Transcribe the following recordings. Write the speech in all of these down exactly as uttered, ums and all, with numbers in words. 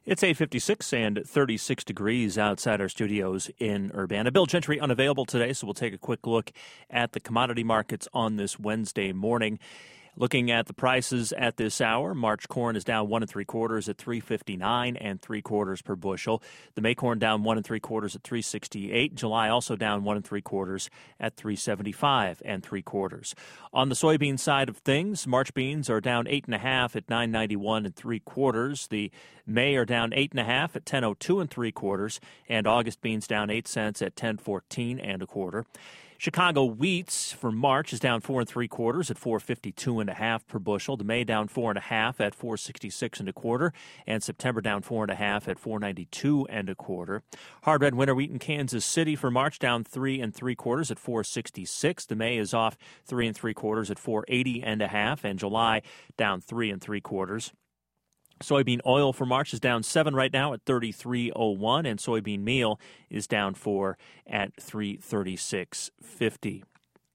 It's eight fifty-six and thirty-six degrees outside our studios in Urbana. Bill Gentry unavailable today, so we'll take a quick look at the commodity markets on this Wednesday morning. Looking at the prices at this hour, March corn is down one and three quarters at three fifty-nine and three quarters per bushel. The May corn down one and three quarters at three sixty-eight. July also down one and three quarters at three seventy-five and three quarters. On the soybean side of things, March beans are down eight and a half at nine ninety-one and three quarters. The May are down eight and a half at ten oh two and three quarters, and August beans down eight cents at ten fourteen and a quarter. Chicago wheats for March is down four and three quarters at four fifty-two and a half per bushel. The May down four and a half at four sixty-six and a quarter, and September down four and a half at four ninety-two and a quarter. Hard red winter wheat in Kansas City for March down three and three quarters at four sixty-six. The May is off three and three quarters at four eighty and a half, and July down three and three quarters. Soybean oil for March is down seven right now at thirty-three oh one, and soybean meal is down four at three thirty-six fifty.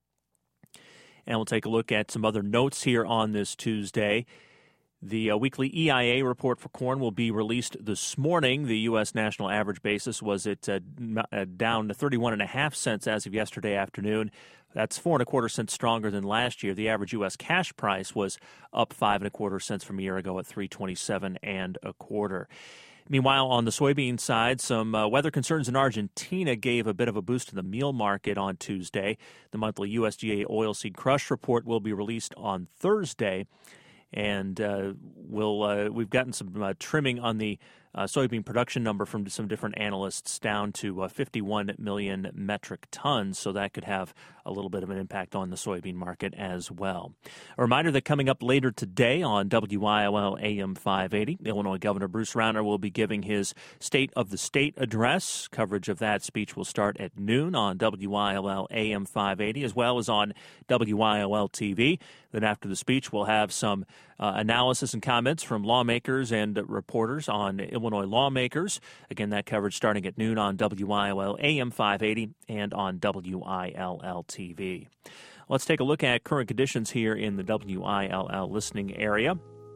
And we'll take a look at some other notes here on this Tuesday. The uh, weekly E I A report for corn will be released this morning. The U S national average basis was at uh, uh, down to thirty-one and a half cents as of yesterday afternoon. That's four and a quarter cents stronger than last year. The average U S cash price was up five and a quarter cents from a year ago at three twenty-seven and a quarter. Meanwhile, on the soybean side, some uh, weather concerns in Argentina gave a bit of a boost to the meal market on Tuesday. The monthly U S D A oilseed crush report will be released on Thursday. And uh, we'll, uh, we've gotten some uh, trimming on the uh, soybean production number from some different analysts down to uh, fifty-one million metric tons, so that could have a little bit of an impact on the soybean market as well. A reminder that coming up later today on W I L L A M five eighty, Illinois Governor Bruce Rauner will be giving his State of the State address. Coverage of that speech will start at noon on W I L L A M five eighty, as well as on W I L L T V. Then after the speech, we'll have some uh, analysis and comments from lawmakers and uh, reporters on Illinois lawmakers. Again, that coverage starting at noon on W I L L A M five eighty and on W I L L T V. Let's take a look at current conditions here in the W I L L listening area.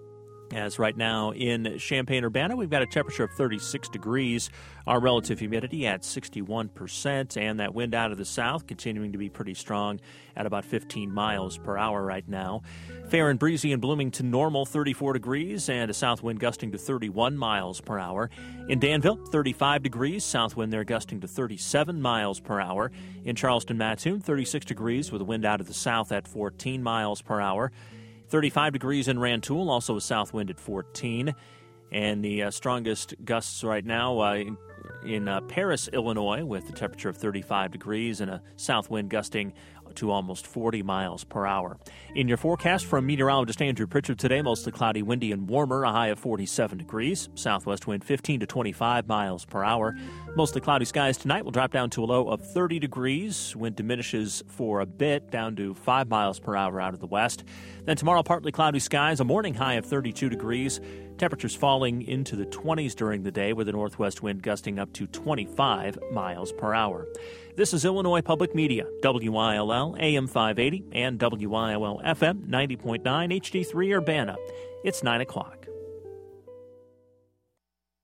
As right now in Champaign-Urbana, we've got a temperature of thirty-six degrees, our relative humidity at sixty-one percent, and that wind out of the south continuing to be pretty strong at about fifteen miles per hour right now. Fair and breezy in Bloomington, normal thirty-four degrees, and a south wind gusting to thirty-one miles per hour. In Danville, thirty-five degrees, south wind there gusting to thirty-seven miles per hour. In Charleston-Mattoon, thirty-six degrees with a wind out of the south at fourteen miles per hour. thirty-five degrees in Rantoul, also a south wind at fourteen. And the uh, strongest gusts right now uh, in, in uh, Paris, Illinois, with a temperature of thirty-five degrees and a south wind gusting to almost forty miles per hour. In your forecast from meteorologist Andrew Pritchard today, mostly cloudy, windy, and warmer, a high of forty-seven degrees. Southwest wind fifteen to twenty-five miles per hour. Mostly cloudy skies tonight will drop down to a low of thirty degrees. Wind diminishes for a bit, down to five miles per hour out of the west. Then tomorrow, partly cloudy skies, a morning high of thirty-two degrees. Temperatures falling into the twenties during the day, with a northwest wind gusting up to twenty-five miles per hour. This is Illinois Public Media, W I L L A M five eighty and W I L L F M ninety point nine H D three Urbana. It's nine o'clock.